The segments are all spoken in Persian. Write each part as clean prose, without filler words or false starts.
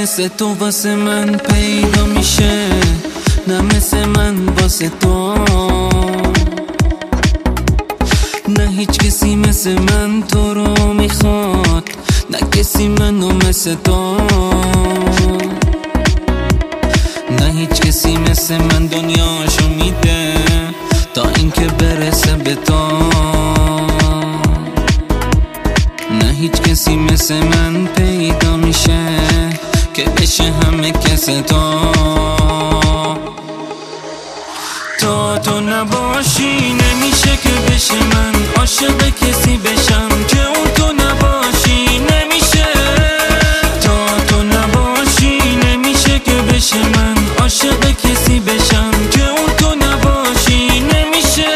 مثل تو واسه من پیدا میشه، نه مثل من واسه تو. نه هیچ کسی مثل من تو رو میخواد، نه کسی منو مثل تو. نه هیچ کسی مثل من دنیاشو میده تا اینکه برسه به تو. نه هیچ کسی مثل من پیدا میشه که بشه همه کس تو. تو نباشی نمیشه که بشه من عاشق کسی بشم که اون تو نباشی نمیشه. تو نباشی نمیشه که بشه من عاشق کسی بشم که اون تو نباشی نمیشه.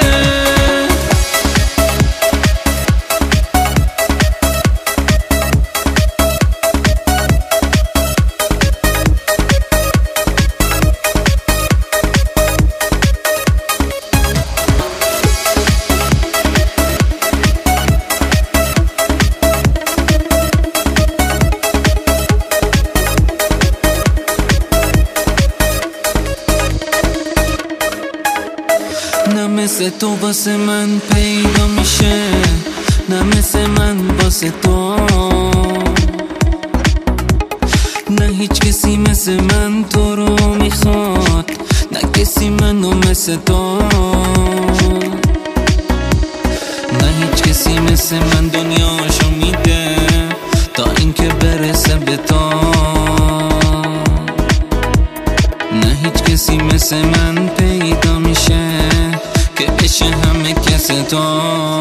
نه مثل تو واسه من پیدا میشه، نه مثل من واسه تو. نه هیچ کسی مثل من تو رو میخواد، نه کسی منو مثل تو. نه هیچ کسی مثل من دنیاشو میده تا اینکه برسه به تو. نه هیچ کسی مثل من پیدا میشه که بشه همه کس تو.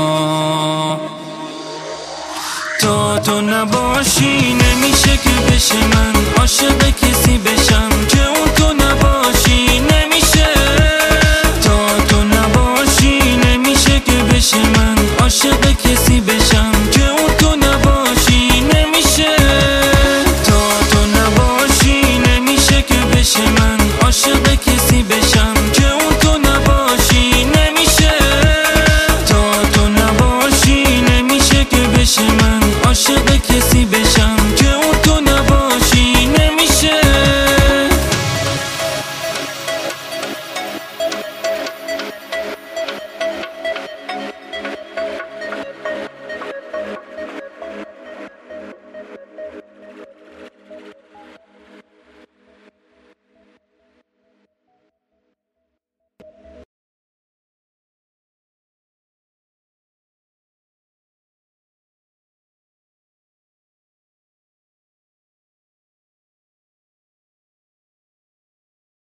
تو نباشی نمیشه که بشه من عاشق کسی بشم که اون تو